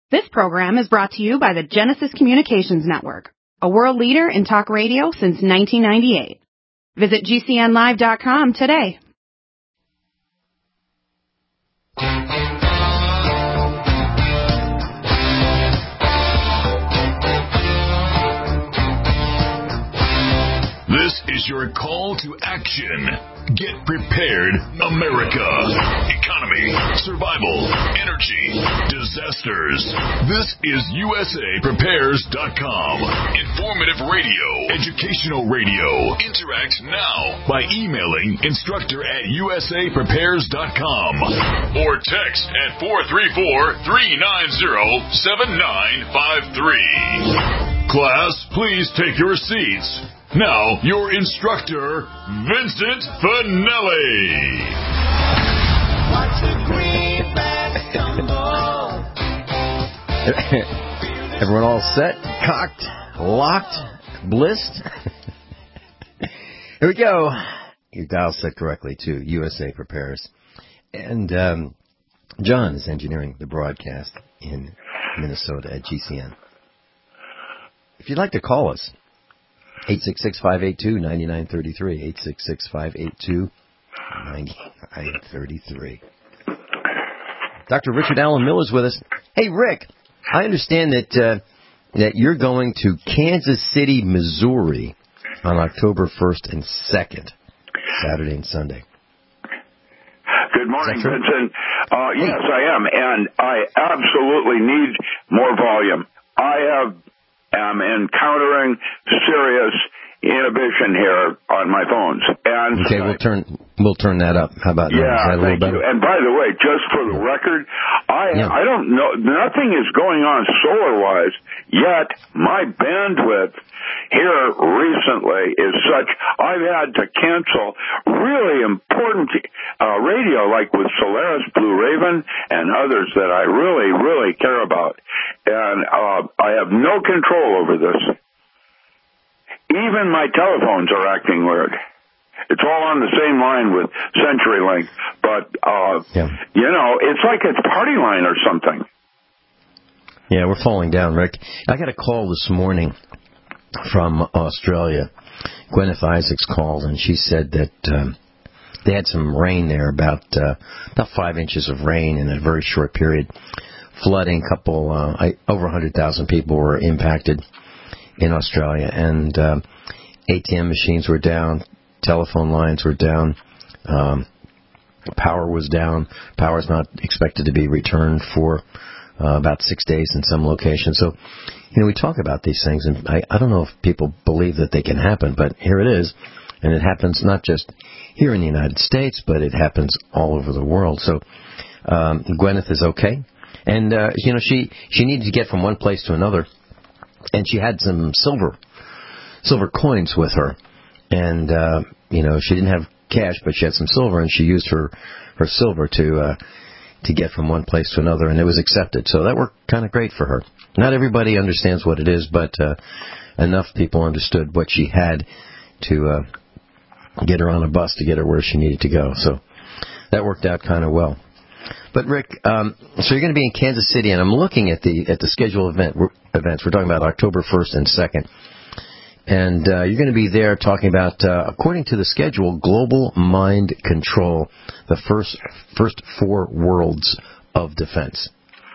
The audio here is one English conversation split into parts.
This program is brought to you by the Genesis Communications Network, a world leader in talk radio since 1998. Visit GCNlive.com today. This is your call to action. Get prepared, America. Economy, survival, energy, disasters. This is USAPrepares.com. Informative radio, educational radio. Interact now by emailing instructor@USAPrepares.com or text at 434-390-7953. Class, please take your seats. Now, your instructor, Vincent Finelli. Watch the greenbacks tumble. Everyone all set, cocked, locked, blissed? Here we go. Your dial set correctly to USA Prepares. And John is engineering the broadcast in Minnesota at GCN. If you'd like to call us, 866-582-9933, 866-582-9933. Dr. Richard Allen Miller's with us. Hey, Rick, I understand that you're going to Kansas City, Missouri on October 1st and 2nd, Saturday and Sunday. Good morning, Vincent. Yes, I am, and I absolutely need more volume. I am encountering serious inhibition here on my phones. And okay, we'll turn that up. How about that? Yeah, is that a little thank better? you. And by the way, just for the record, I don't know, nothing is going on solar-wise, yet my bandwidth here recently is such I've had to cancel really important radio, like with Solaris, Blue Raven, and others that I really, really care about. And I have no control over this. Even my telephones are acting weird. It's all on the same line with CenturyLink, but, you know, it's like a party line or something. Yeah, we're falling down, Rick. I got a call this morning from Australia. Gwyneth Isaacs called, and she said that they had some rain there, about 5 inches of rain in a very short period. Flooding, over 100,000 people were impacted in Australia, and ATM machines were down, telephone lines were down, power was down. Power is not expected to be returned for about 6 days in some locations. So, you know, we talk about these things, and I don't know if people believe that they can happen, but here it is, and it happens not just here in the United States, but it happens all over the world. So Gwyneth is okay, and you know, she needed to get from one place to another, and she had some silver coins with her, and you know, she didn't have cash, but she had some silver, and she used her silver to get from one place to another, and it was accepted. So that worked kind of great for her. Not everybody understands what it is, but enough people understood what she had to get her on a bus to get her where she needed to go. So that worked out kind of well. But Rick, so you're going to be in Kansas City, and I'm looking at the scheduled events. We're talking about October 1st and 2nd. And you're going to be there talking about, according to the schedule, Global Mind Control, the first 4 worlds of defense.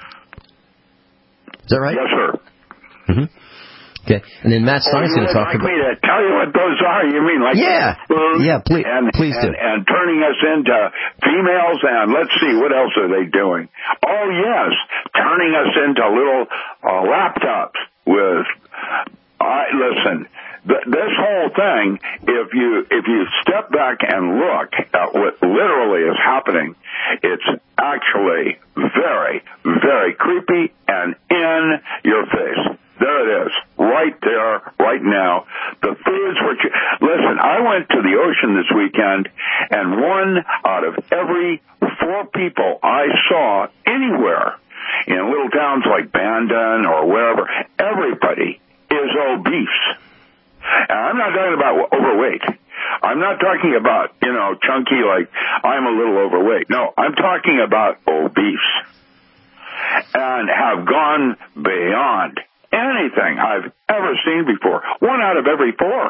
Is that right? Yes, sir. Mm-hmm. Okay. And then Matt Stein's going to talk about... me to tell you what those are? You mean like... Yeah, please do. And turning us into females, and let's see, what else are they doing? Oh, yes, turning us into little laptops with... listen, this whole thing, if you step back and look at what literally is happening, it's actually very, very creepy and in your face. There it is, right there, right now. The foods listen, I went to the ocean this weekend, and 1 out of every 4 people I saw anywhere in little towns like Bandon or wherever, everybody is obese. And I'm not talking about overweight. I'm not talking about, you know, chunky like I'm a little overweight. No, I'm talking about obese. and have gone beyond anything I've ever seen before. 1 out of every 4.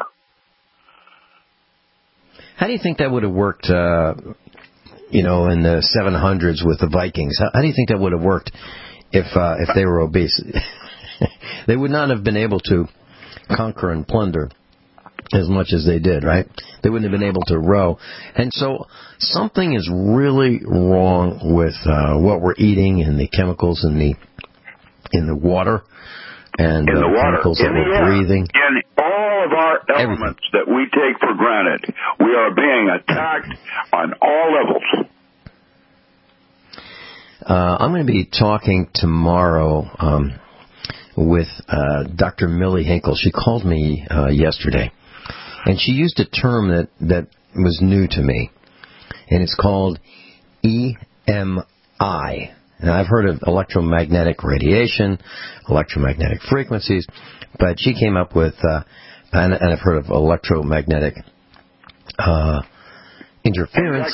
How do you think that would have worked, in the 700s with the Vikings? How do you think that would have worked if they were obese? They would not have been able to conquer and plunder as much as they did, right? They wouldn't have been able to row. And so something is really wrong with what we're eating and the chemicals in the water and in the water, chemicals that we're breathing. In all of our elements that we take for granted, we are being attacked on all levels. I'm going to be talking tomorrow with Dr. Millie Hinkle. She called me yesterday, and she used a term that was new to me, and it's called EMI. Now, I've heard of electromagnetic radiation, electromagnetic frequencies, but she came up with, and I've heard of electromagnetic interference.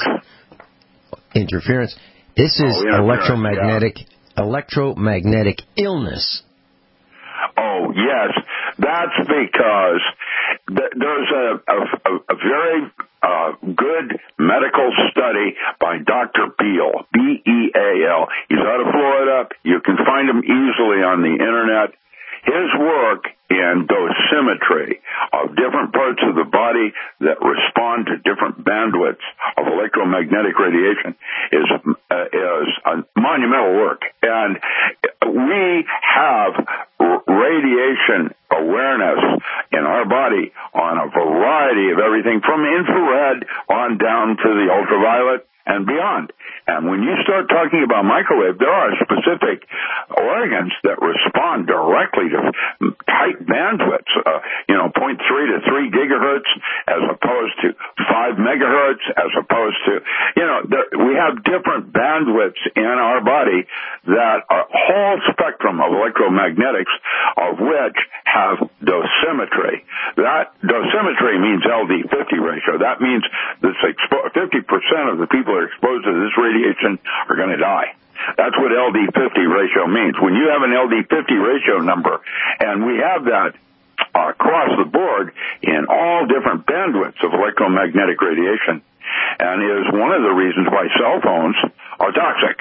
This is electromagnetic illness. Oh, yes. That's because there's a very good medical study by Dr. Beal, B-E-A-L. He's out of Florida. You can find him easily on the Internet. His work in dosimetry of different parts of the body that respond to different bandwidths of electromagnetic radiation is a monumental work. And we have radiation awareness in our body on a variety of everything from infrared on down to the ultraviolet and beyond. And when you start talking about microwave, there are specific organs that respond directly to tight bandwidths, 0.3 to 3 gigahertz as opposed to 5 megahertz, as opposed to, we have different bandwidths in our body that are whole spectrum of electromagnetics, of which have dosimetry. That dosimetry means LD50 ratio. That means that 50% of the people that are exposed to this radiation are going to die. That's what LD50 ratio means. When you have an LD50 ratio number, and we have that across the board in all different bandwidths of electromagnetic radiation, and is one of the reasons why cell phones are toxic.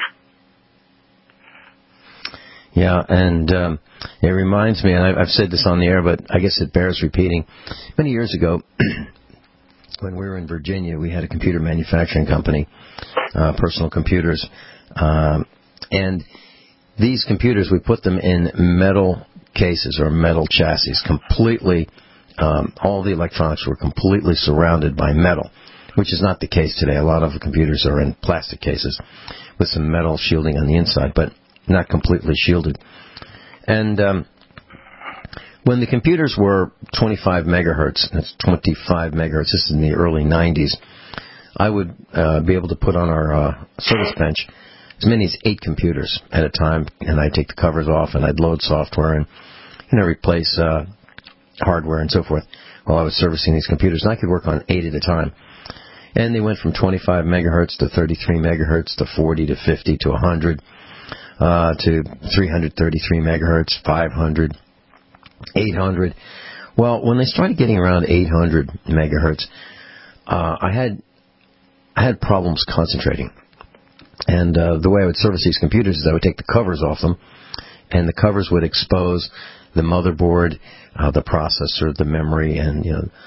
Yeah, and it reminds me, and I've said this on the air, but I guess it bears repeating. Many years ago, when we were in Virginia, we had a computer manufacturing company, personal computers, and these computers, we put them in metal cases or metal chassis, completely, all the electronics were completely surrounded by metal, which is not the case today. A lot of the computers are in plastic cases with some metal shielding on the inside, but not completely shielded. And when the computers were 25 megahertz, that's 25 megahertz, this is in the early 90s, I would be able to put on our service bench as many as 8 computers at a time, and I'd take the covers off, and I'd load software and replace hardware and so forth while I was servicing these computers. And I could work on 8 at a time. And they went from 25 megahertz to 33 megahertz to 40 to 50 to 100 to 333 megahertz, 500, 800. Well, when they started getting around 800 megahertz, I had problems concentrating. And the way I would service these computers is I would take the covers off them, and the covers would expose the motherboard, the processor, the memory, and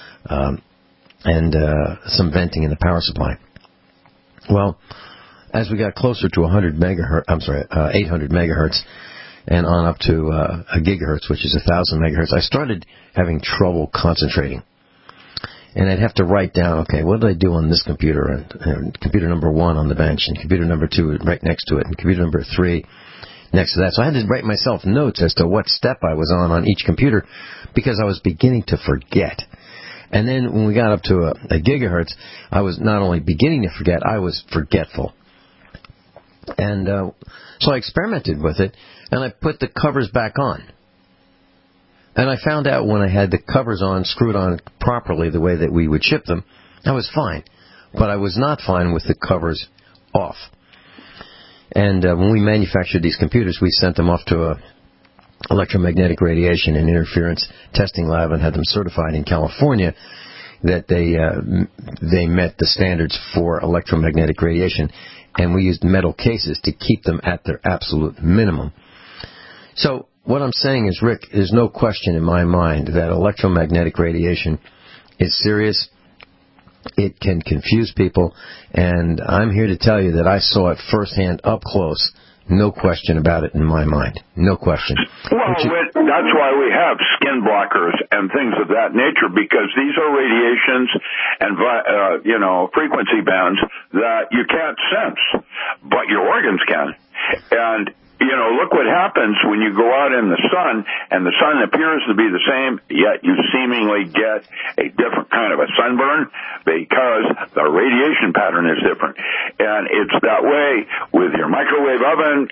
some venting in the power supply. Well, as we got closer to 800 megahertz, and on up to a gigahertz, which is 1,000 megahertz, I started having trouble concentrating. And I'd have to write down, okay, what did I do on this computer? And computer number 1 on the bench, and computer number 2 right next to it, and computer number 3 next to that. So I had to write myself notes as to what step I was on each computer, because I was beginning to forget. And then when we got up to a gigahertz, I was not only beginning to forget, I was forgetful. And so I experimented with it, and I put the covers back on. And I found out when I had the covers on, screwed on properly the way that we would ship them, I was fine. But I was not fine with the covers off. And when we manufactured these computers, we sent them off to a electromagnetic radiation and interference testing lab and had them certified in California that they met the standards for electromagnetic radiation, and we used metal cases to keep them at their absolute minimum. So what I'm saying is, Rick, there's no question in my mind that electromagnetic radiation is serious. It can confuse people, and I'm here to tell you that I saw it firsthand up close. No question about it in my mind. No question. Well, that's why we have skin blockers and things of that nature, because these are radiations and, frequency bands that you can't sense, but your organs can. And, look what happens when you go out in the sun, and the sun appears to be the same, yet you seemingly get a different kind of a sunburn because the radiation pattern is different. And it's that way with your microwave oven,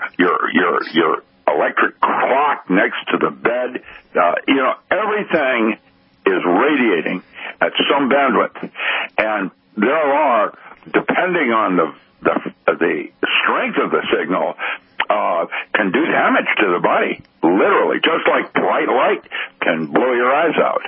your electric clock next to the bed. Everything is radiating at some bandwidth. And there are, depending on the strength of the signal, can do damage to the body, literally, just like bright light can blow your eyes out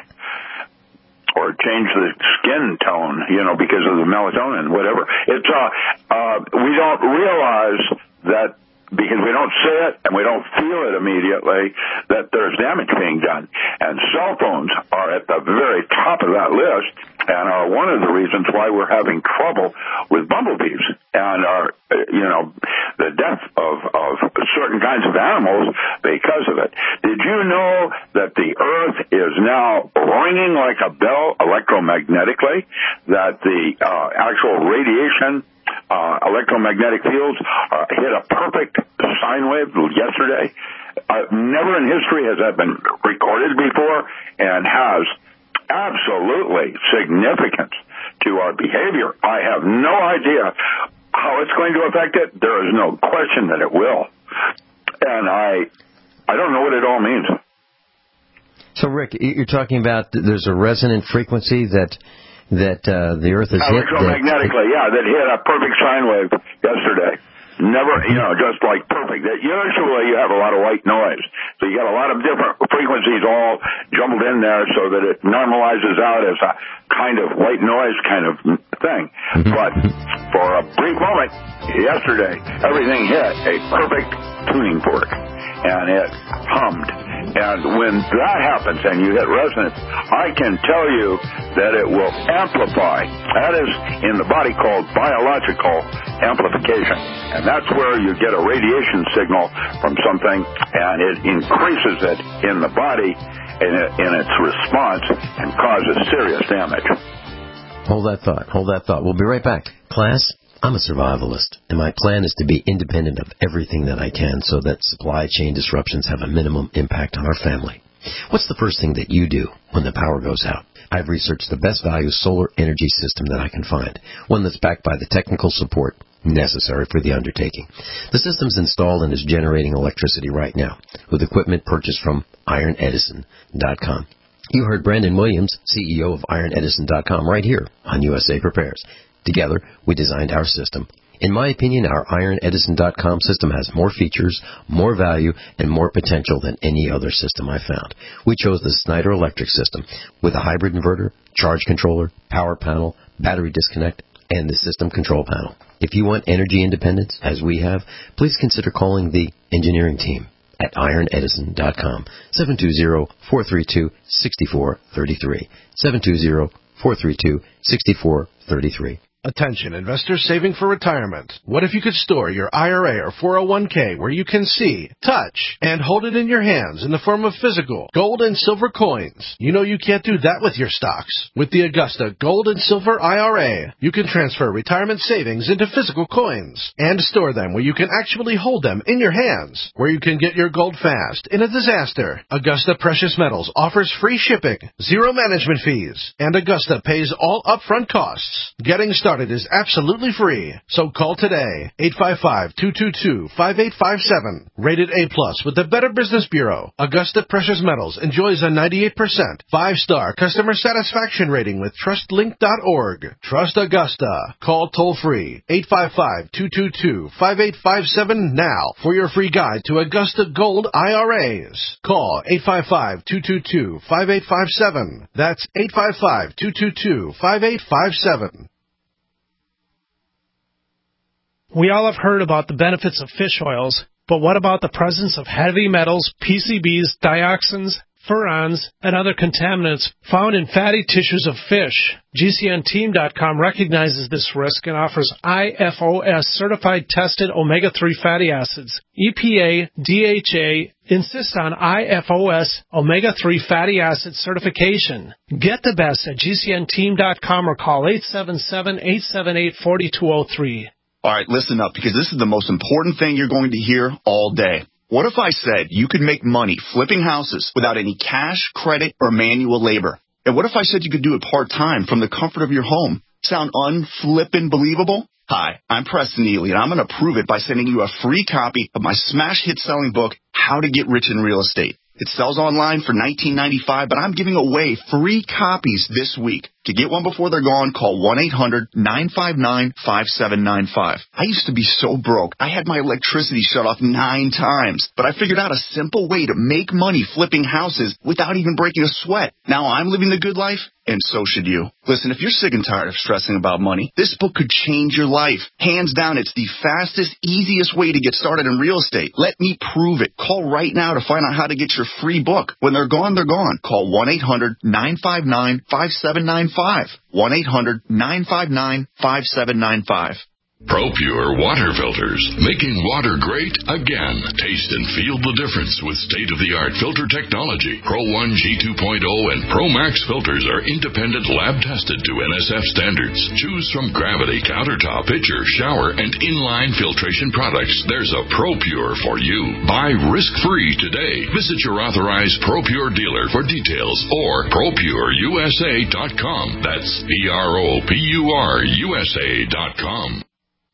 or change the skin tone, because of the melatonin, whatever. It's we don't realize that, because we don't see it and we don't feel it immediately, that there's damage being done. And cell phones are at the very top of that list and are one of the reasons why we're having trouble with bumblebees and the death of certain kinds of animals because of it. Did you know that the Earth is now ringing like a bell electromagnetically, that the actual radiation electromagnetic fields hit a perfect sine wave yesterday? Never in history has that been recorded before, and has absolutely significance to our behavior. I have no idea how it's going to affect it. There is no question that it will. And I don't know what it all means. So, Rick, you're talking about there's a resonant frequency that the Earth has hit? Electromagnetically, that hit a perfect sine wave yesterday. Never, just like perfect. Usually you have a lot of white noise. So you got a lot of different frequencies all jumbled in there so that it normalizes out as a kind of white noise kind of thing. But for a brief moment yesterday, everything hit a perfect tuning fork. And it hummed. And when that happens and you hit resonance, I can tell you that it will amplify. That is in the body called biological amplification. And that's where you get a radiation signal from something, and it increases it in the body in its response and causes serious damage. Hold that thought. We'll be right back. Class, I'm a survivalist, and my plan is to be independent of everything that I can so that supply chain disruptions have a minimum impact on our family. What's the first thing that you do when the power goes out? I've researched the best value solar energy system that I can find, one that's backed by the technical support necessary for the undertaking. The system's installed and is generating electricity right now with equipment purchased from IronEdison.com. You heard Brandon Williams, CEO of IronEdison.com, right here on USA Prepares. Together, we designed our system. In my opinion, our IronEdison.com system has more features, more value, and more potential than any other system I've found. We chose the Snyder Electric system with a hybrid inverter, charge controller, power panel, battery disconnect, and the system control panel. If you want energy independence, as we have, please consider calling the engineering team at IronEdison.com, 720-432-6433, 720-432-6433. Attention, investors saving for retirement. What if you could store your IRA or 401k where you can see, touch, and hold it in your hands in the form of physical gold and silver coins? You know you can't do that with your stocks. With the Augusta Gold and Silver IRA, you can transfer retirement savings into physical coins and store them where you can actually hold them in your hands, where you can get your gold fast in a disaster. Augusta Precious Metals offers free shipping, zero management fees, and Augusta pays all upfront costs. Getting started started is absolutely free. So call today, 855-222-5857. Rated A+ with the Better Business Bureau. Augusta Precious Metals enjoys a 98% 5-star customer satisfaction rating with TrustLink.org. Trust Augusta. Call toll-free, 855-222-5857 now for your free guide to Augusta Gold IRAs. Call 855-222-5857. That's 855-222-5857. We all have heard about the benefits of fish oils, but what about the presence of heavy metals, PCBs, dioxins, furans, and other contaminants found in fatty tissues of fish? GCNteam.com recognizes this risk and offers IFOS certified tested omega-3 fatty acids. EPA, DHA insist on IFOS omega-3 fatty acid certification. Get the best at GCNteam.com or call 877-878-4203. All right, listen up, because this is the most important thing you're going to hear all day. What if I said you could make money flipping houses without any cash, credit, or manual labor? And what if I said you could do it part-time from the comfort of your home? Sound unflippin' believable? Hi, I'm Preston Neely, and I'm going to prove it by sending you a free copy of my smash hit selling book, How to Get Rich in Real Estate. It sells online for $19.95, but I'm giving away free copies this week. To get one before they're gone, call 1-800-959-5795. I used to be so broke, I had my electricity shut off 9 times, but I figured out a simple way to make money flipping houses without even breaking a sweat. Now I'm living the good life, and so should you. Listen, if you're sick and tired of stressing about money, this book could change your life. Hands down, it's the fastest, easiest way to get started in real estate. Let me prove it. Call right now to find out how to get your free book. When they're gone, they're gone. Call 1-800-959-5795. 1-800-959-5795. ProPure water filters, making water great again. Taste and feel the difference with state-of-the-art filter technology. Pro 1 G2.0 and Pro Max filters are independent lab-tested to NSF standards. Choose from Gravity, Countertop, Pitcher, Shower, and Inline filtration products. There's a ProPure for you. Buy risk-free today. Visit your authorized ProPure dealer for details or ProPureUSA.com. That's ProPureUSA.com.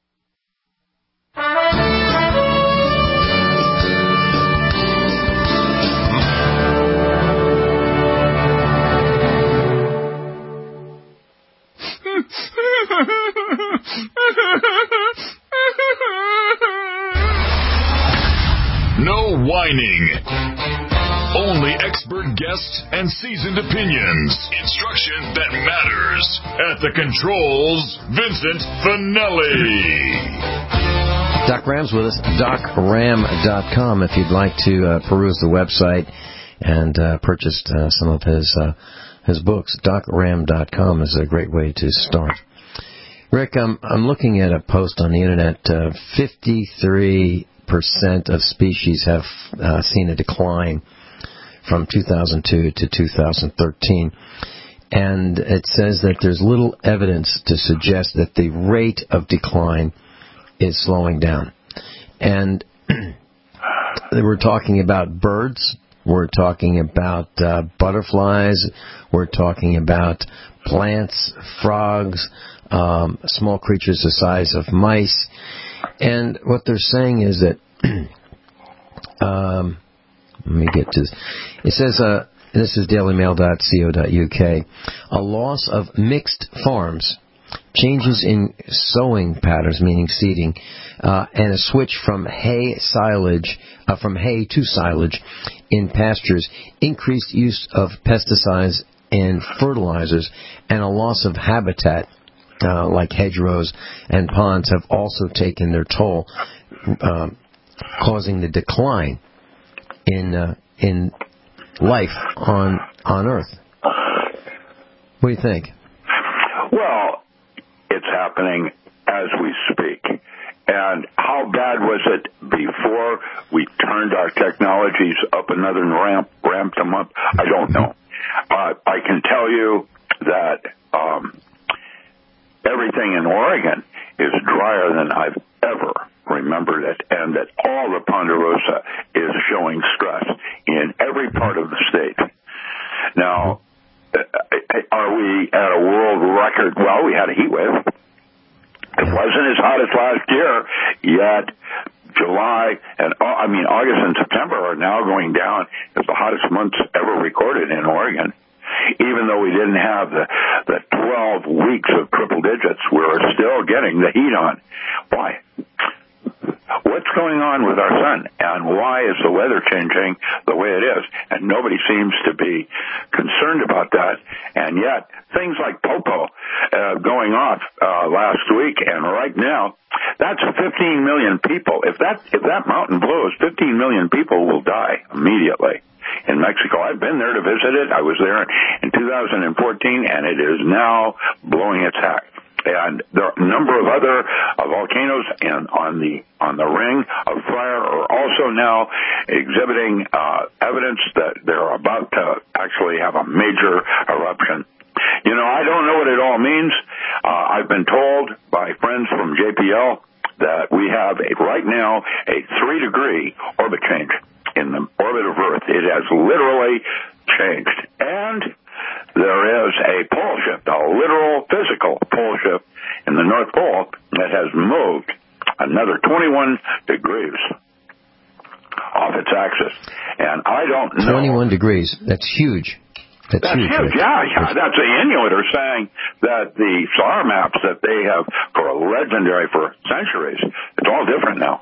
No whining. Only expert guests and seasoned opinions. Instruction that matters. At the controls, Vincent Finelli. Doc Ram's with us, DocRam.com, if you'd like to peruse the website and purchase some of his books. DocRam.com is a great way to start. Rick, I'm looking at a post on the internet. 53% of species have seen a decline from 2002 to 2013. And it says that there's little evidence to suggest that the rate of decline is slowing down. And we're talking about birds, we're talking about butterflies, we're talking about plants, frogs, small creatures the size of mice. And what they're saying is that, let me get to this. It says, this is dailymail.co.uk, a loss of mixed farms, changes in sowing patterns, meaning seeding, and a switch from hay to silage in pastures, increased use of pesticides and fertilizers, and a loss of habitat, like hedgerows and ponds, have also taken their toll, causing the decline in life on Earth. What do you think? Well, it's happening as we speak. And how bad was it before we turned our technologies up another and ramped them up? I don't know. I can tell you that everything in Oregon is drier than I've ever remembered it, and that all the Ponderosa is showing stress in every part of the state. Now, are we at a world record? Well, we had a heat wave. wasn't as hot as last year, yet August and September are now going down as the hottest months ever recorded in Oregon. Even though we didn't have the 12 weeks of triple digits, we're still getting the heat on. Why? What's going on with our sun, and why is the weather changing the way it is? And nobody seems to be concerned about that. And yet, things like Popo going off last week, and right now, that's 15 million people. If that mountain blows, 15 million people will die immediately in Mexico. I've been there to visit it. I was there in 2014, and it is now blowing its heck. And there are a number of other volcanoes on the ring of fire are also now exhibiting evidence that they're about to actually have a major eruption. I don't know what it all means. I've been told by friends from JPL that we have right now a 3-degree orbit change in the orbit of Earth. It has literally changed. And there is a pole shift, a literal physical pole shift in the North Pole that has moved another 21 degrees off its axis. And I don't know. 21 degrees. That's huge. That's huge. Yeah. That's the Inuit are saying that the SAR maps that they have for legendary for centuries, it's all different now.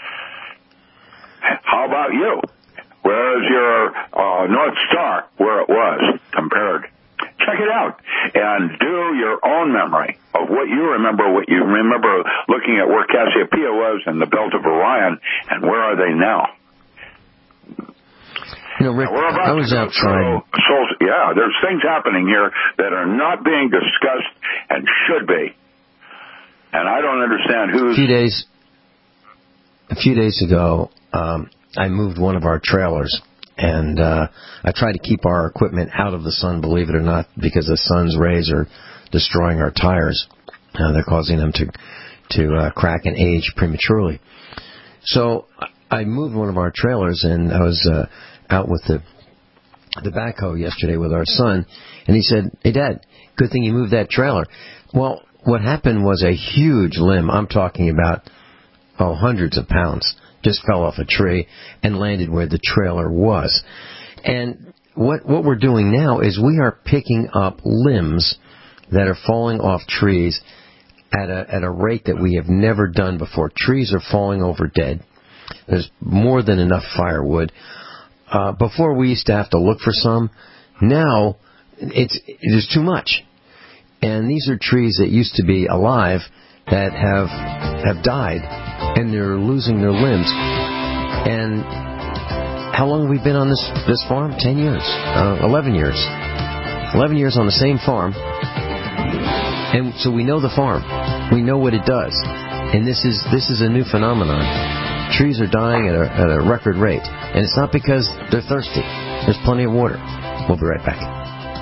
How about you? Where's your North Star where it was compared? Check it out and do your own memory of what you remember looking at where Cassiopeia was in the belt of Orion, and where are they now? Rick, I was outside. There's things happening here that are not being discussed and should be. And I don't understand who's... A few days ago, I moved one of our trailers, and I try to keep our equipment out of the sun, believe it or not, because the sun's rays are destroying our tires. They're causing them to crack and age prematurely. So I moved one of our trailers, and I was out with the backhoe yesterday with our son, and he said, "Hey, Dad, good thing you moved that trailer." Well, what happened was a huge limb, I'm talking about hundreds of pounds, just fell off a tree and landed where the trailer was. And what we're doing now is we are picking up limbs that are falling off trees at a rate that we have never done before. Trees are falling over dead. There's more than enough firewood. Before we used to have to look for some. Now there's too much. And these are trees that used to be alive that have died, and they're losing their limbs. And how long have we been on this farm? 10 years, 11 years. 11 years on the same farm. And so we know the farm. We know what it does. And this is a new phenomenon. Trees are dying at a record rate. And it's not because they're thirsty. There's plenty of water. We'll be right back.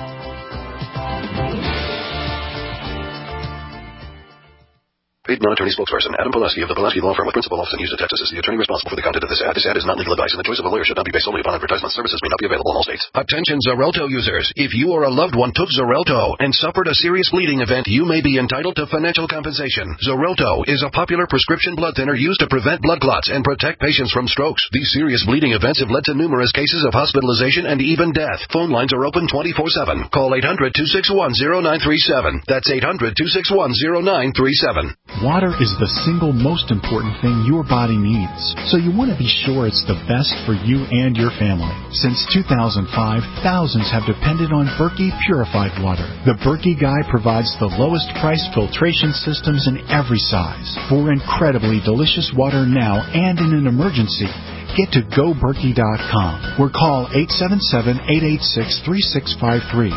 Paid non-attorney spokesperson Adam Pulaski of the Pulaski Law Firm with principal office in Houston, Texas is the attorney responsible for the content of this ad. This ad is not legal advice, and the choice of a lawyer should not be based solely upon advertisement. Services may not be available in all states. Attention Xarelto users. If you or a loved one took Xarelto and suffered a serious bleeding event, you may be entitled to financial compensation. Xarelto is a popular prescription blood thinner used to prevent blood clots and protect patients from strokes. These serious bleeding events have led to numerous cases of hospitalization and even death. Phone lines are open 24/7. Call 800-261-0937. That's 800-261-0937. Water is the single most important thing your body needs, so you want to be sure it's the best for you and your family. Since 2005, thousands have depended on Berkey purified water. The Berkey Guy provides the lowest price filtration systems in every size. For incredibly delicious water now and in an emergency, get to GoBerkey.com or call 877-886-3653.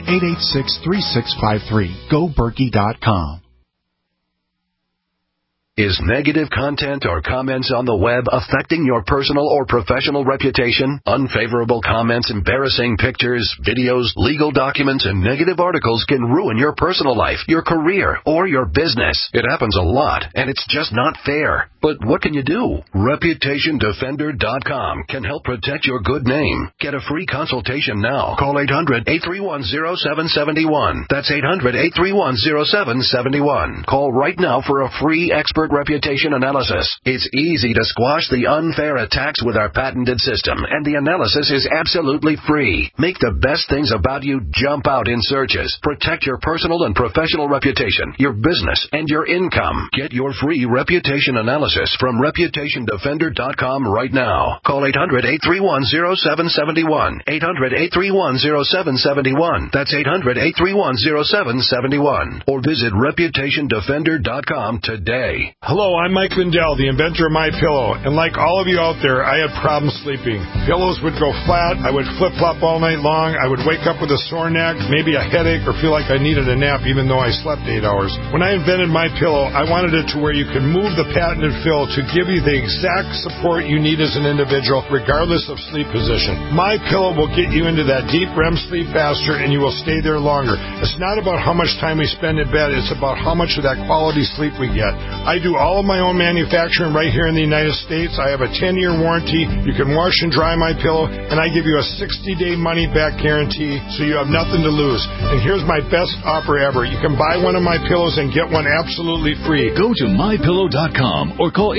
877-886-3653. GoBerkey.com. Is negative content or comments on the web affecting your personal or professional reputation? Unfavorable comments, embarrassing pictures, videos, legal documents, and negative articles can ruin your personal life, your career, or your business. It happens a lot, and it's just not fair. But what can you do? ReputationDefender.com can help protect your good name. Get a free consultation now. Call 800-831-0771. That's 800-831-0771. Call right now for a free expert reputation analysis. It's easy to squash the unfair attacks with our patented system, and the analysis is absolutely free. Make the best things about you jump out in searches. Protect your personal and professional reputation, your business, and your income. Get your free reputation analysis from ReputationDefender.com right now. Call 800-831-0771. 800-831-0771. That's 800-831-0771. Or visit ReputationDefender.com today. Hello, I'm Mike Lindell, the inventor of MyPillow, and like all of you out there, I had problems sleeping. Pillows would go flat, I would flip-flop all night long, I would wake up with a sore neck, maybe a headache, or feel like I needed a nap even though I slept 8 hours. When I invented MyPillow, I wanted it to where you could move the patented fill to give you the exact support you need as an individual, regardless of sleep position. MyPillow will get you into that deep REM sleep faster, and you will stay there longer. It's not about how much time we spend in bed, it's about how much of that quality sleep we get. I do all of my own manufacturing right here in the United States. I have a 10-year warranty. You can wash and dry MyPillow, and I give you a 60-day money-back guarantee, so you have nothing to lose. And here's my best offer ever. You can buy one of my pillows and get one absolutely free. Go to MyPillow.com or call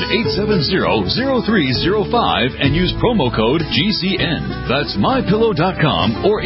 800-870-0305 and use promo code GCN. That's MyPillow.com or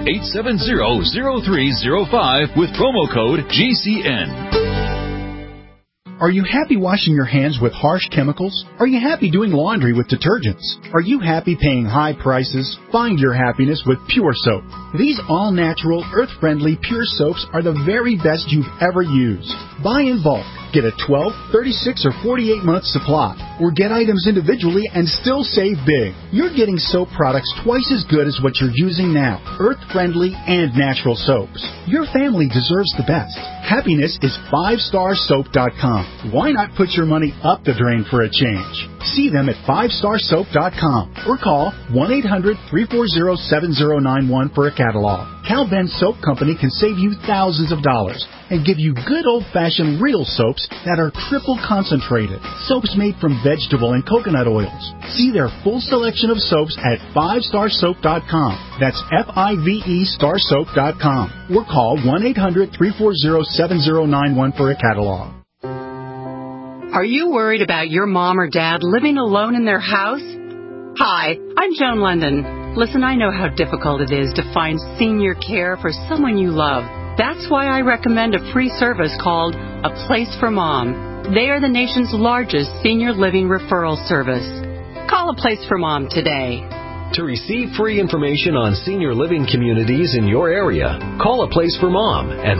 800-870-0305 with promo code GCN. Are you happy washing your hands with harsh chemicals? Are you happy doing laundry with detergents? Are you happy paying high prices? Find your happiness with Pure Soap. These all-natural, earth-friendly Pure Soaps are the very best you've ever used. Buy in bulk. Get a 12, 36, or 48-month supply. Or get items individually and still save big. You're getting soap products twice as good as what you're using now. Earth-friendly and natural soaps. Your family deserves the best. Happiness is 5starsoap.com. Why not put your money up the drain for a change? See them at 5starsoap.com or call 1-800-340-7091 for a catalog. Cal Ben Soap Company can save you thousands of dollars and give you good old-fashioned real soaps that are triple concentrated. Soaps made from vegetable and coconut oils. See their full selection of soaps at 5starsoap.com. That's F-I-V-E starsoap.com. Or call 1-800-340-7091 for a catalog. Are you worried about your mom or dad living alone in their house? Hi, I'm Joan London. Listen, I know how difficult it is to find senior care for someone you love. That's why I recommend a free service called A Place for Mom. They are the nation's largest senior living referral service. Call A Place for Mom today. To receive free information on senior living communities in your area, call A Place for Mom at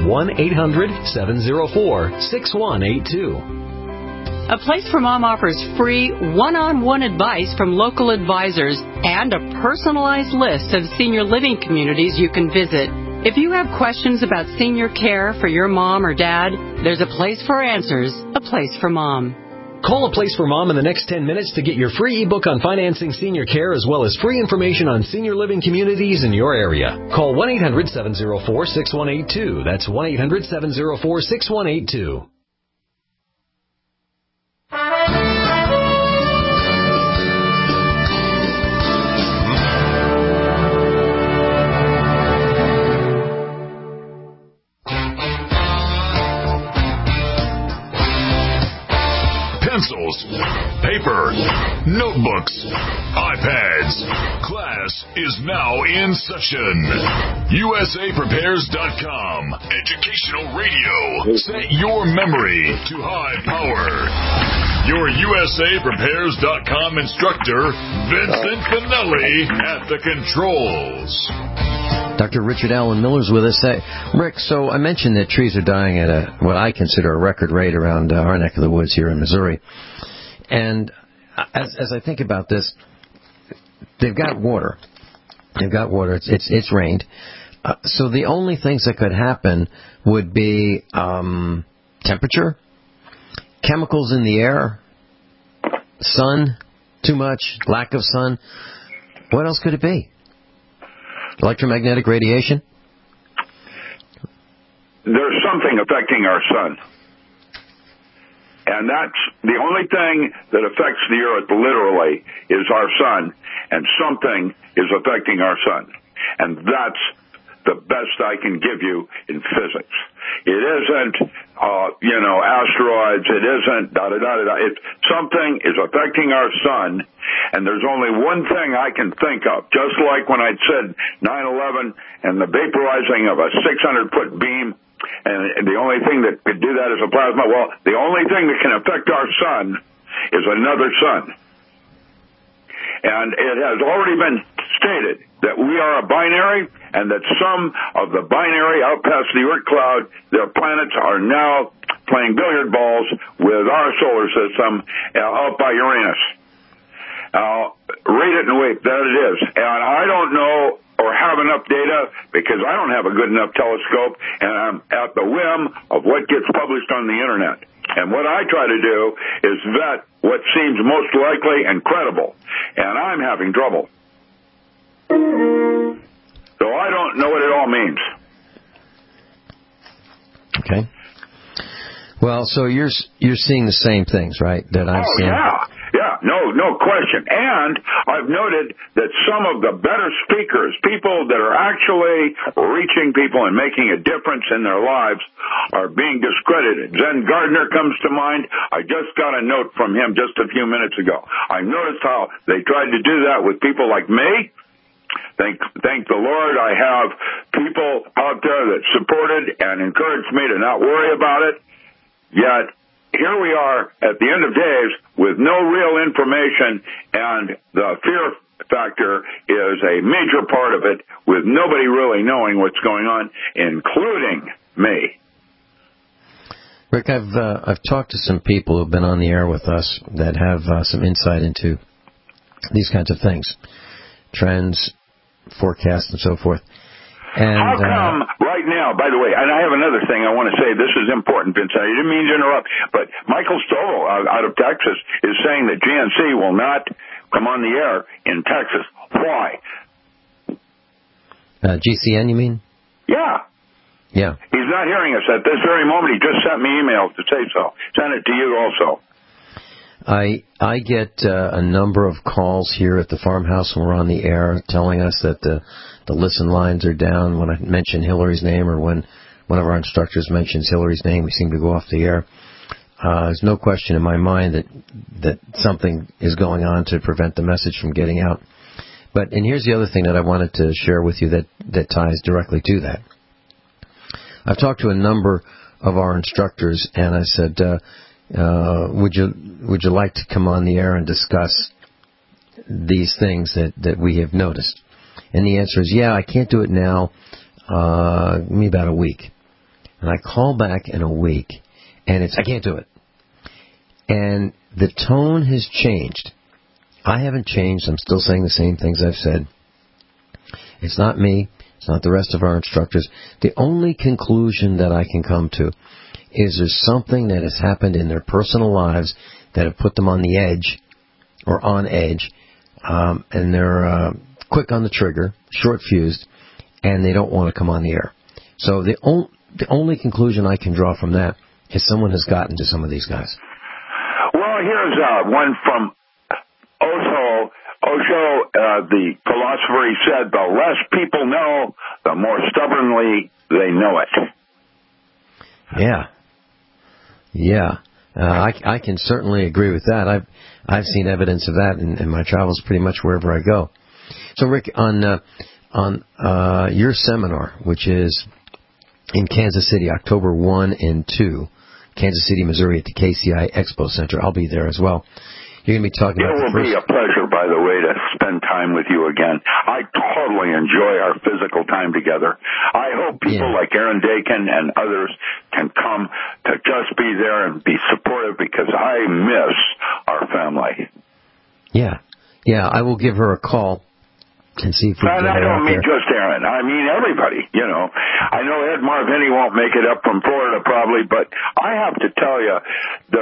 1-800-704-6182. A Place for Mom offers free one-on-one advice from local advisors and a personalized list of senior living communities you can visit. If you have questions about senior care for your mom or dad, there's a place for answers, A Place for Mom. Call A Place for Mom in the next 10 minutes to get your free ebook on financing senior care as well as free information on senior living communities in your area. Call 1-800-704-6182. That's 1-800-704-6182. Pencils, paper, notebooks, iPads. Class is now in session. USAPrepares.com. Educational radio. Set your memory to high power. Your USAPrepares.com instructor, Vincent Finelli, at the controls. Dr. Richard Allen Miller's with us. Rick, so I mentioned that trees are dying at what I consider a record rate around our neck of the woods here in Missouri. And as I think about this, they've got water. It's rained. So the only things that could happen would be temperature. chemicals in the air, sun, too much, lack of sun. What else could it be? Electromagnetic radiation? There's something affecting our sun. And that's the only thing that affects the Earth literally is our sun, and something is affecting our sun. And that's the best I can give you in physics. It isn't, asteroids. It isn't da-da-da-da-da. Something is affecting our sun, and there's only one thing I can think of, just like when I said 9/11 and the vaporizing of a 600-foot beam, and the only thing that could do that is a plasma. Well, the only thing that can affect our sun is another sun. And it has already been stated that we are a binary, and that some of the binary out past the Oort cloud, their planets are now playing billiard balls with our solar system out by Uranus. Read it and wait. That it is. And I don't know or have enough data because I don't have a good enough telescope, and I'm at the whim of what gets published on the Internet. And what I try to do is vet what seems most likely and credible, and I'm having trouble. So I don't know what it all means. Okay. Well, so you're seeing the same things, right? That I'm seeing. Yeah, no question. And I've noted that some of the better speakers, people that are actually reaching people and making a difference in their lives, are being discredited. Zen Gardner comes to mind. I just got a note from him just a few minutes ago. I noticed how they tried to do that with people like me. Thank the Lord I have people out there that supported and encouraged me to not worry about it. Yet, here we are at the end of days with no real information, and the fear factor is a major part of it, with nobody really knowing what's going on, including me. Rick, I've talked to some people who've been on the air with us that have some insight into these kinds of things, trends, forecasts, and so forth. And, how come right now, by the way, and I have another thing I want to say, this is important, Vince, I didn't mean to interrupt, but Michael Stovall out of Texas is saying that GNC will not come on the air in Texas. Why? GCN, you mean? Yeah. Yeah. He's not hearing us at this very moment. He just sent me emails to say so. Send it to you also. I get a number of calls here at the farmhouse when we're on the air telling us that the listen lines are down when I mention Hillary's name, or when one of our instructors mentions Hillary's name, we seem to go off the air. There's no question in my mind that something is going on to prevent the message from getting out. And here's the other thing that I wanted to share with you that ties directly to that. I've talked to a number of our instructors, and I said, would you like to come on the air and discuss these things that we have noticed? And the answer is, yeah, I can't do it now. Give me about a week. And I call back in a week, and I can't do it. And the tone has changed. I haven't changed. I'm still saying the same things I've said. It's not me. It's not the rest of our instructors. The only conclusion that I can come to is there's something that has happened in their personal lives that have put them on the edge, or on edge, and they're quick on the trigger, short-fused, and they don't want to come on the air. So the only conclusion I can draw from that is someone has gotten to some of these guys. Well, here's one from Osho. The philosopher, he said, the less people know, the more stubbornly they know it. Yeah. I can certainly agree with that. I've seen evidence of that in my travels pretty much wherever I go. So, Rick, on your seminar, which is in Kansas City, October 1 and 2, Kansas City, Missouri, at the KCI Expo Center, I'll be there as well. You're going to be talking about the first... It will be a pleasure, by the way, to spend time with you again. I totally enjoy our physical time together. I hope people like Aaron Dakin and others can come to just be there and be supportive, because I miss our family. Yeah, I will give her a call and see if we can get her out there. And I don't mean just Aaron. I mean everybody, I know Ed Marvini won't make it up from Florida probably, but I have to tell you, there's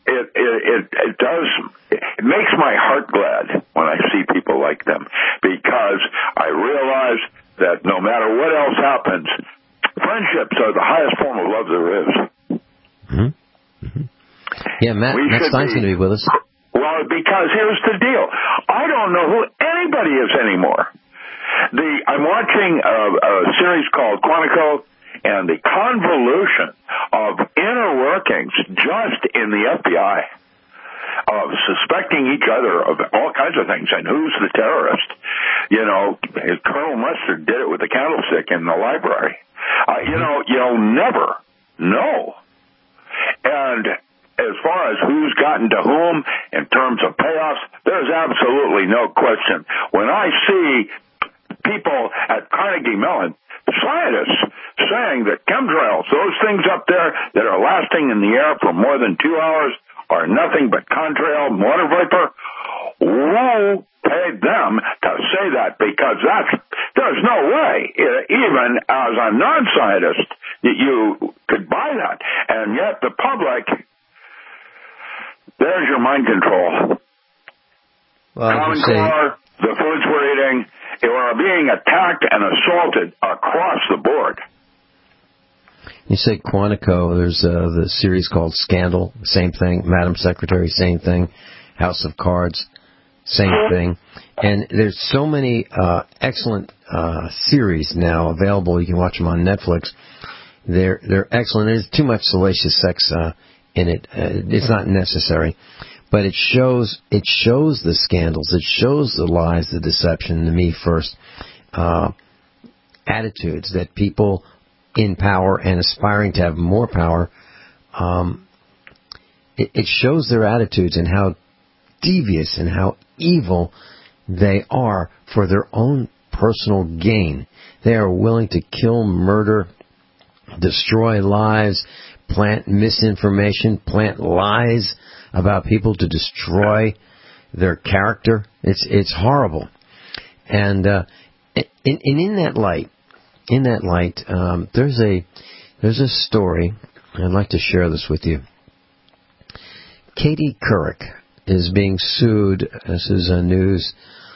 it does. It makes my heart glad when I see people like them, because I realize that no matter what else happens, friendships are the highest form of love there is. Mm-hmm. Mm-hmm. Yeah, Matt Stein's going to be with us. Well, because here's the deal. I don't know who anybody is anymore. I'm watching a series called Quantico, and the convolution of inner workings just in the FBI of suspecting each other of all kinds of things, and who's the terrorist. You know, Colonel Mustard did it with the candlestick in the library. You'll never know. And as far as who's gotten to whom in terms of payoffs, there's absolutely no question. When I see people at Carnegie Mellon, scientists, saying that chemtrails, those things up there that are lasting in the air for more than 2 hours, are nothing but contrail water vapor, who paid them to say that? Because there's no way, even as a non-scientist, that you could buy that. And yet the public, there's your mind control. Well, Common Core, the foods we're eating, are being attacked and assaulted across the board. You say Quantico, there's the series called Scandal, same thing. Madam Secretary, same thing. House of Cards, same thing. And there's so many excellent series now available. You can watch them on Netflix. They're excellent. There's too much salacious sex in it. It's not necessary. But it shows the scandals. It shows the lies, the deception, the me first attitudes that people in power and aspiring to have more power, it shows their attitudes and how devious and how evil they are for their own personal gain. They are willing to kill, murder, destroy lives, plant misinformation, plant lies about people to destroy their character. It's horrible. And in that light, there's a story. I'd like to share this with you. Katie Couric is being sued. This is news.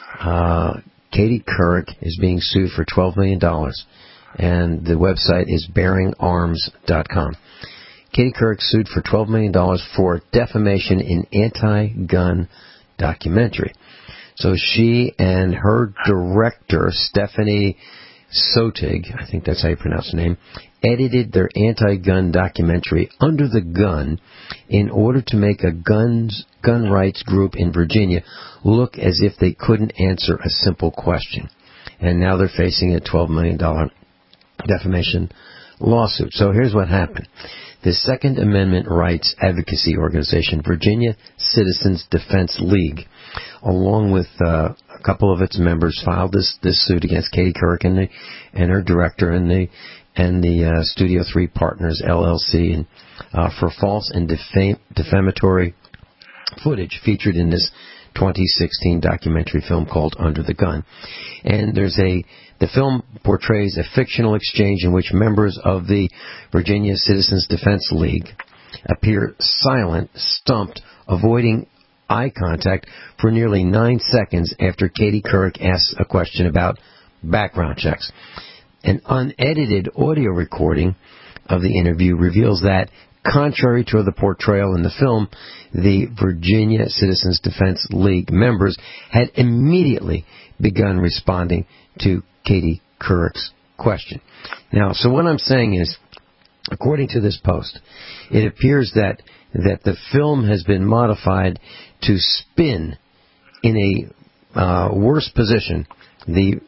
Katie Couric is being sued for $12 million, and the website is bearingarms.com. Katie Couric sued for $12 million for defamation in anti-gun documentary. So she and her director, Stephanie Sotig, I think that's how you pronounce the name, edited their anti-gun documentary Under the Gun in order to make a gun rights group in Virginia look as if they couldn't answer a simple question. And now they're facing a $12 million defamation lawsuit. So here's what happened. The Second Amendment rights advocacy organization, Virginia Citizens Defense League, along with a couple of its members, filed this suit against Katie Couric and her director and the Studio 3 Partners LLC for false and defamatory footage featured in this 2016 documentary film called Under the Gun. And the film portrays a fictional exchange in which members of the Virginia Citizens Defense League appear silent, stumped, avoiding eye contact for nearly 9 seconds after Katie Couric asks a question about background checks. An unedited audio recording of the interview reveals that, contrary to the portrayal in the film, the Virginia Citizens Defense League members had immediately begun responding to Katie Couric's question. Now, so what I'm saying is, according to this post, it appears that the film has been modified to spin in a worse position the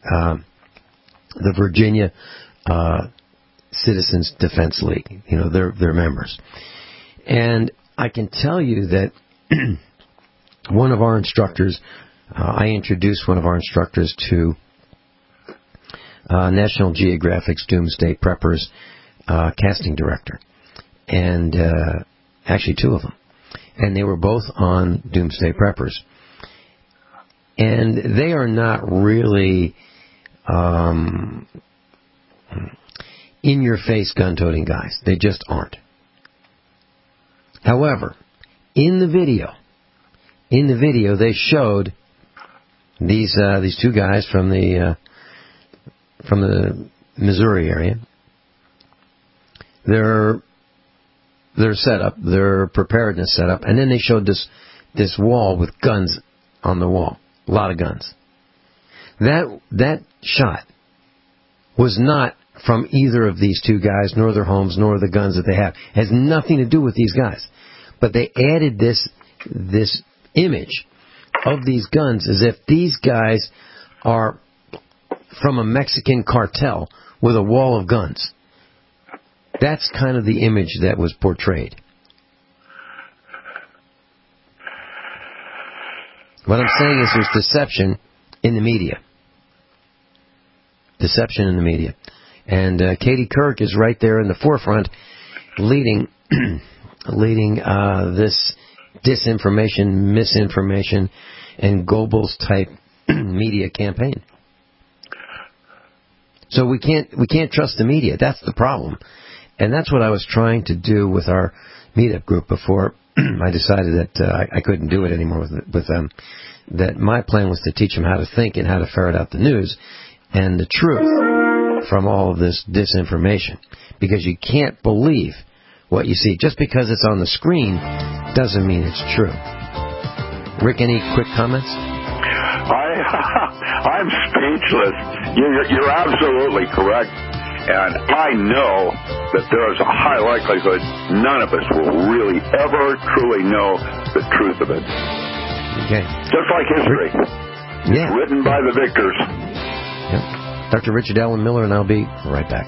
Virginia Citizens Defense League, their members. And I can tell you that one of our instructors, I introduced one of our instructors to National Geographic's Doomsday Preppers casting director, and actually two of them. And they were both on Doomsday Preppers. And they are not really in-your-face gun-toting guys. They just aren't. However, in the video, they showed these two guys from the Missouri area. Their setup, their preparedness setup, and then they showed this wall with guns on the wall, a lot of guns. That shot was not from either of these two guys, nor their homes, nor the guns that they have. It has nothing to do with these guys. But they added this image of these guns as if these guys are from a Mexican cartel with a wall of guns. That's kind of the image that was portrayed. What I'm saying is there's deception in the media. Deception in the media. And Katie Couric is right there in the forefront leading this disinformation, misinformation, and Goebbels type media campaign. So we can't trust the media. That's the problem. And that's what I was trying to do with our meetup group before I decided that I couldn't do it anymore with them. That my plan was to teach them how to think and how to ferret out the news and the truth from all of this disinformation. Because you can't believe what you see. Just because it's on the screen doesn't mean it's true. Rick, any quick comments? I'm speechless. You're absolutely correct. And I know that there is a high likelihood none of us will really ever truly know the truth of it. Okay. Just like history. Yeah. Written by the victors. Yep. Dr. Richard Allen Miller, and I'll be right back.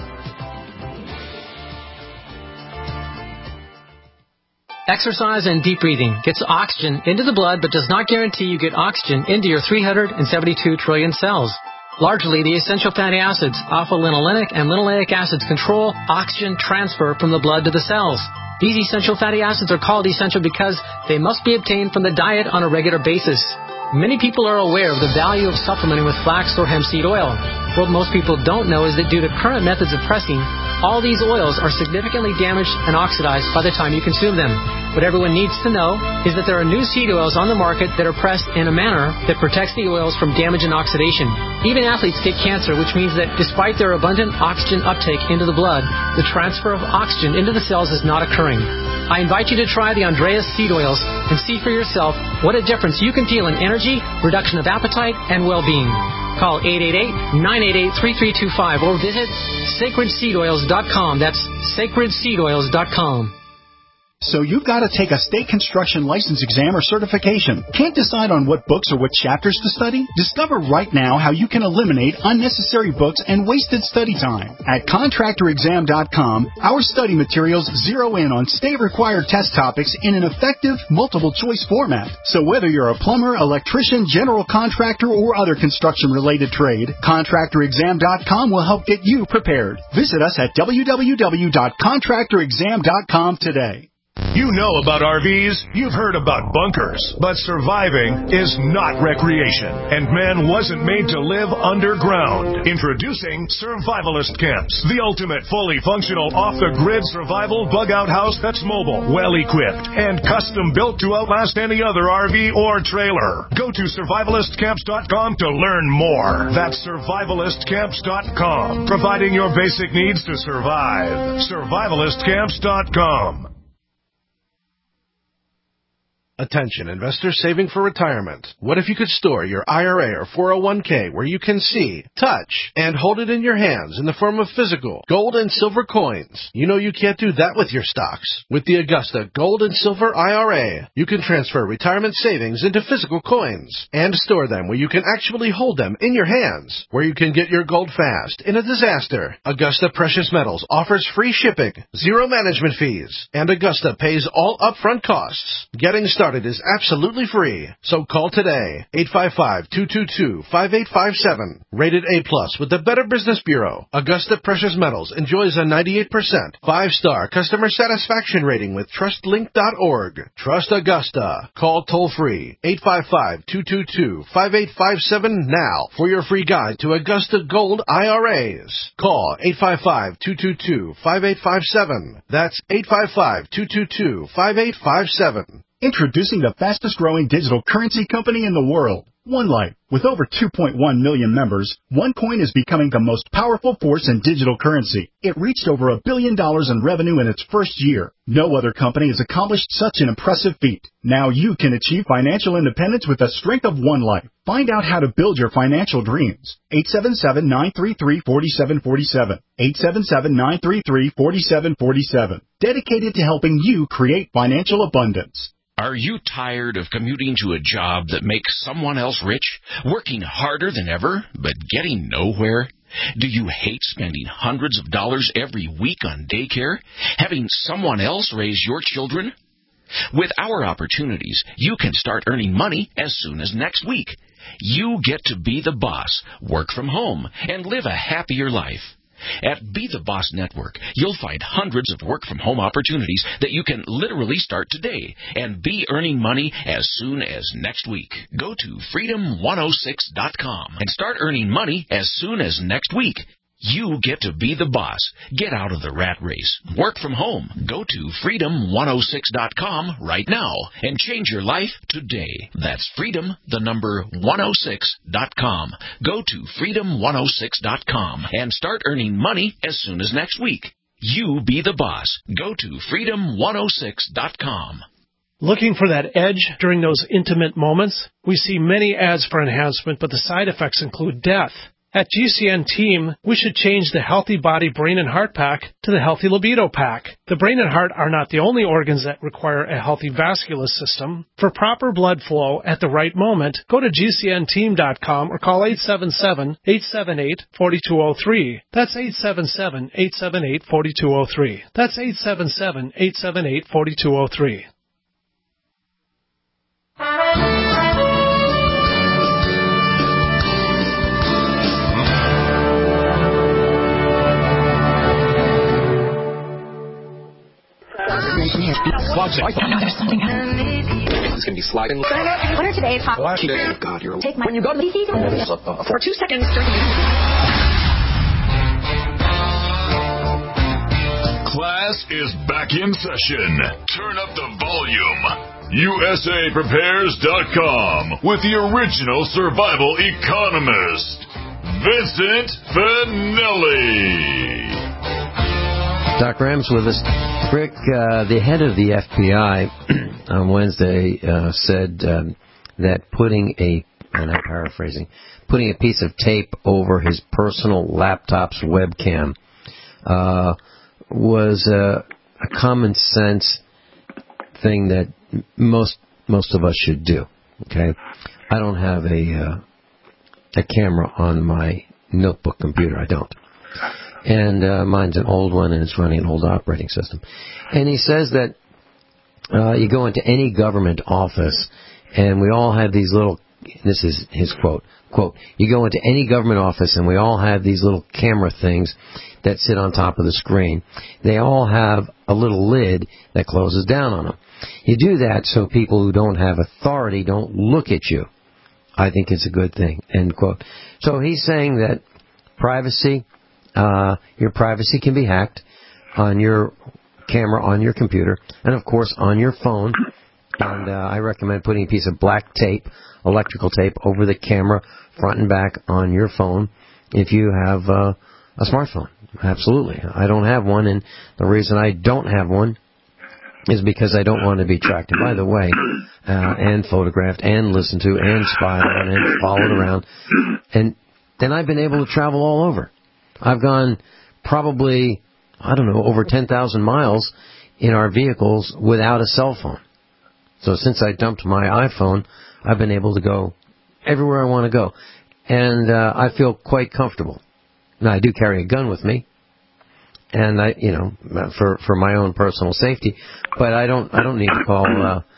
Exercise and deep breathing gets oxygen into the blood but does not guarantee you get oxygen into your 372 trillion cells. Largely, the essential fatty acids, alpha-linolenic and linoleic acids, control oxygen transfer from the blood to the cells. These essential fatty acids are called essential because they must be obtained from the diet on a regular basis. Many people are aware of the value of supplementing with flax or hemp seed oil. What most people don't know is that due to current methods of pressing, all these oils are significantly damaged and oxidized by the time you consume them. What everyone needs to know is that there are new seed oils on the market that are pressed in a manner that protects the oils from damage and oxidation. Even athletes get cancer, which means that despite their abundant oxygen uptake into the blood, the transfer of oxygen into the cells is not occurring. I invite you to try the Andreas seed oils and see for yourself what a difference you can feel in energy, reduction of appetite, and well-being. Call 888-988-3325 or visit sacredseedoils.com. That's sacredseedoils.com. So you've got to take a state construction license exam or certification. Can't decide on what books or what chapters to study? Discover right now how you can eliminate unnecessary books and wasted study time. At contractorexam.com, our study materials zero in on state-required test topics in an effective, multiple-choice format. So whether you're a plumber, electrician, general contractor, or other construction-related trade, contractorexam.com will help get you prepared. Visit us at www.contractorexam.com today. You know about RVs, you've heard about bunkers, but surviving is not recreation, and man wasn't made to live underground. Introducing Survivalist Camps, the ultimate fully functional off-the-grid survival bug-out house that's mobile, well-equipped, and custom-built to outlast any other RV or trailer. Go to survivalistcamps.com to learn more. That's survivalistcamps.com, providing your basic needs to survive. Survivalistcamps.com. Attention, investors saving for retirement. What if you could store your IRA or 401k where you can see, touch, and hold it in your hands in the form of physical gold and silver coins? You know you can't do that with your stocks. With the Augusta Gold and Silver IRA, you can transfer retirement savings into physical coins and store them where you can actually hold them in your hands, where you can get your gold fast in a disaster. Augusta Precious Metals offers free shipping, zero management fees, and Augusta pays all upfront costs. Getting started started is absolutely free. So call today. 855-222-5857. Rated A+ with the Better Business Bureau. Augusta Precious Metals enjoys a 98% 5-star customer satisfaction rating with TrustLink.org. Trust Augusta. Call toll-free 855-222-5857 now for your free guide to Augusta Gold IRAs. Call 855-222-5857. That's 855-222-5857. Introducing the fastest growing digital currency company in the world, OneLife. With over 2.1 million members, OneCoin is becoming the most powerful force in digital currency. It reached over $1 billion in revenue in its first year. No other company has accomplished such an impressive feat. Now you can achieve financial independence with the strength of OneLife. Find out how to build your financial dreams. 877-933-4747. 877-933-4747. Dedicated to helping you create financial abundance. Are you tired of commuting to a job that makes someone else rich, working harder than ever, but getting nowhere? Do you hate spending hundreds of dollars every week on daycare, having someone else raise your children? With our opportunities, you can start earning money as soon as next week. You get to be the boss, work from home, and live a happier life. At Be the Boss Network, you'll find hundreds of work-from-home opportunities that you can literally start today and be earning money as soon as next week. Go to freedom106.com and start earning money as soon as next week. You get to be the boss. Get out of the rat race. Work from home. Go to freedom106.com right now and change your life today. That's freedom106.com. Go to freedom106.com and start earning money as soon as next week. You be the boss. Go to freedom106.com. Looking for that edge during those intimate moments? We see many ads for enhancement, but the side effects include death. At GCN Team, we should change the Healthy Body, Brain, and Heart Pack to the Healthy Libido Pack. The brain and heart are not the only organs that require a healthy vascular system. For proper blood flow at the right moment, go to GCNteam.com or call 877-878-4203. That's 877-878-4203. That's 877-878-4203. There's something It's going to be sliding. What are today's hot? God, you're Take my when you go to the PC for 2 seconds. Class is back in session. Turn up the volume. USAPrepares.com with the original survival economist, Vincent Finelli. Doc Ram's with us. Rick, the head of the FBI on Wednesday said that putting a piece of tape over his personal laptop's webcam was a common sense thing that most of us should do. Okay, I don't have a camera on my notebook computer. I don't. And mine's an old one, and it's running an old operating system. And he says that you go into any government office, and we all have these little, this is his quote, you go into any government office, and we all have these little camera things that sit on top of the screen. They all have a little lid that closes down on them. You do that so people who don't have authority don't look at you. I think it's a good thing, end quote. So he's saying that privacy... your privacy can be hacked on your camera, on your computer, and of course on your phone. And I recommend putting a piece of black tape, electrical tape, over the camera, front and back, on your phone if you have a smartphone. Absolutely. I don't have one, and the reason I don't have one is because I don't want to be tracked. And by the way, and photographed, and listened to, and spied on, and followed around. And then I've been able to travel all over. I've gone probably, over 10,000 miles in our vehicles without a cell phone. So since I dumped my iPhone, I've been able to go everywhere I want to go. And I feel quite comfortable. Now, I do carry a gun with me, and for my own personal safety, but I don't need to call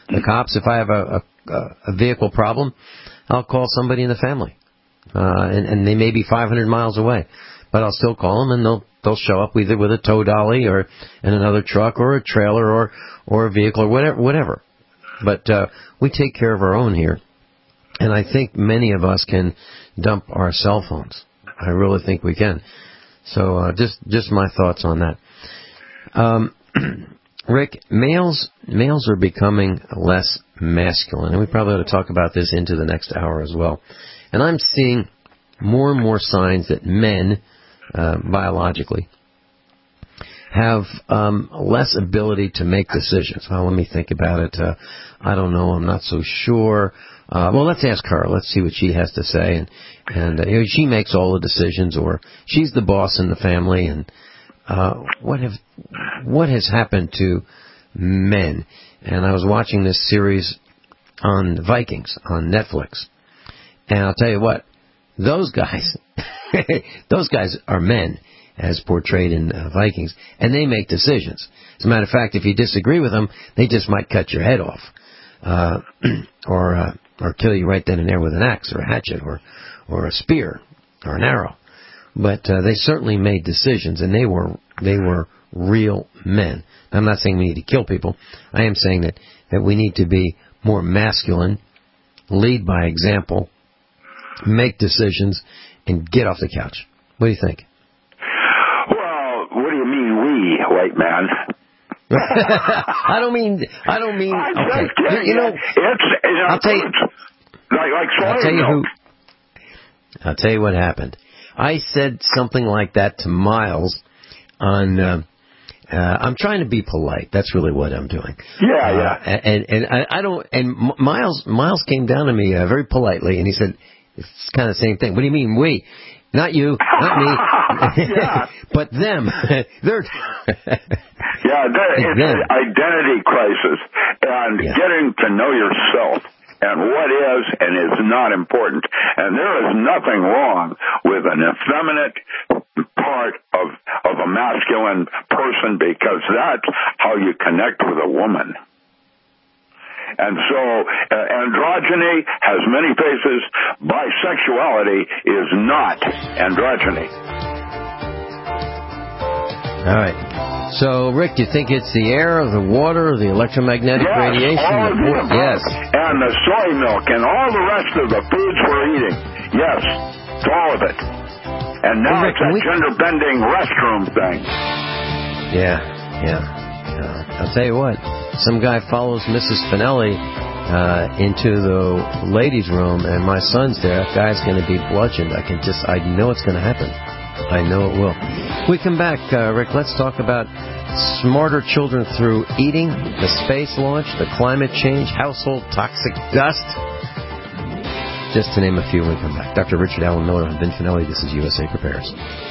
the cops. If I have a vehicle problem, I'll call somebody in the family, and they may be 500 miles away, but I'll still call them, and they'll show up either with a tow dolly or in another truck or a trailer or a vehicle or whatever. But we take care of our own here, and I think many of us can dump our cell phones. I really think we can. So just my thoughts on that. Rick, males are becoming less masculine, and we probably ought to talk about this into the next hour as well. And I'm seeing more and more signs that men, biologically, have less ability to make decisions. Well, let me think about it. I don't know. I'm not so sure. Well, let's ask her. Let's see what she has to say. And she makes all the decisions, or she's the boss in the family. And what has happened to men? And I was watching this series on Vikings on Netflix, and I'll tell you what, those guys are men, as portrayed in Vikings, and they make decisions. As a matter of fact, if you disagree with them, they just might cut your head off, or kill you right then and there with an axe or a hatchet or a spear or an arrow. But they certainly made decisions, and they were real men. I'm not saying we need to kill people. I am saying that we need to be more masculine, lead by example, make decisions, and get off the couch. What do you think? Well, what do you mean we, white man? I don't mean. Okay. You know, I'll tell you. I'll tell you what happened. I said something like that to Miles on. I'm trying to be polite. That's really what I'm doing. Yeah. And I don't. And Miles came down to me very politely, and he said, "It's kind of the same thing." What do you mean we? Not you, not me, but them. They're it's an identity crisis, and getting to know yourself and what is and is not important. And there is nothing wrong with an effeminate part of a masculine person, because that's how you connect with a woman. And so androgyny has many faces. Bisexuality is not androgyny. All right. So, Rick, do you think it's the air, or the water, or the electromagnetic radiation? All of the above. Yes. And the soy milk and all the rest of the foods we're eating. Yes, it's all of it. And now Rick, it's a gender-bending restroom thing. Yeah. I'll tell you what. Some guy follows Mrs. Finelli into the ladies' room, and my son's there. That guy's going to be bludgeoned. I know it's going to happen. I know it will. We come back, Rick. Let's talk about smarter children through eating, the space launch, the climate change, household toxic dust. Just to name a few when we come back. Dr. Richard Allen Miller and Vin Finelli. This is USA Prepares.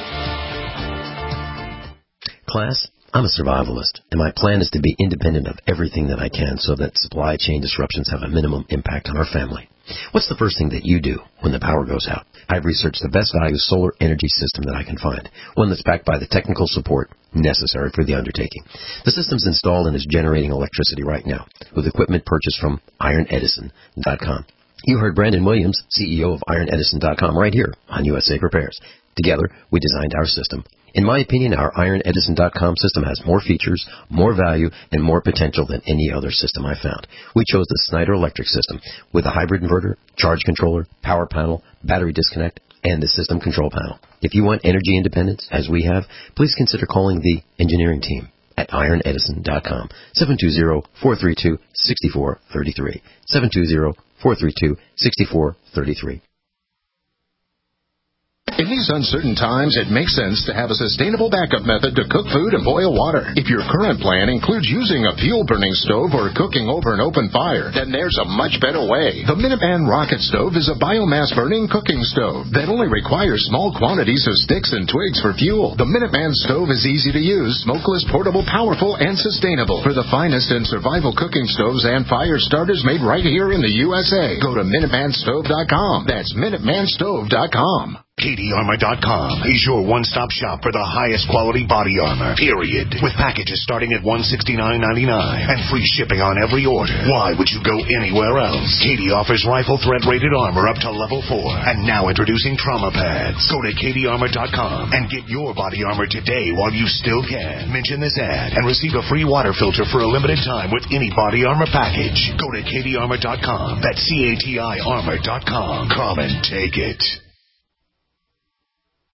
Class, I'm a survivalist, and my plan is to be independent of everything that I can so that supply chain disruptions have a minimum impact on our family. What's the first thing that you do when the power goes out? I've researched the best value solar energy system that I can find, one that's backed by the technical support necessary for the undertaking. The system's installed and is generating electricity right now with equipment purchased from IronEdison.com. You heard Brandon Williams, CEO of IronEdison.com, right here on USA Prepares. Together, we designed our system. In my opinion, our IronEdison.com system has more features, more value, and more potential than any other system I found. We chose the Snyder Electric system with a hybrid inverter, charge controller, power panel, battery disconnect, and the system control panel. If you want energy independence, as we have, please consider calling the engineering team at IronEdison.com, 720-432-6433, 720-432-6433. In these uncertain times, it makes sense to have a sustainable backup method to cook food and boil water. If your current plan includes using a fuel-burning stove or cooking over an open fire, then there's a much better way. The Minuteman Rocket Stove is a biomass-burning cooking stove that only requires small quantities of sticks and twigs for fuel. The Minuteman Stove is easy to use, smokeless, portable, powerful, and sustainable. For the finest in survival cooking stoves and fire starters made right here in the USA, go to MinutemanStove.com. That's MinutemanStove.com. KDArmor.com is your one-stop shop for the highest quality body armor, period. With packages starting at $169.99 and free shipping on every order. Why would you go anywhere else? KD offers rifle threat-rated armor up to level 4. And now introducing trauma pads. Go to KDArmor.com and get your body armor today while you still can. Mention this ad and receive a free water filter for a limited time with any body armor package. Go to KDArmor.com. That's CATI armor.com. Come and take it.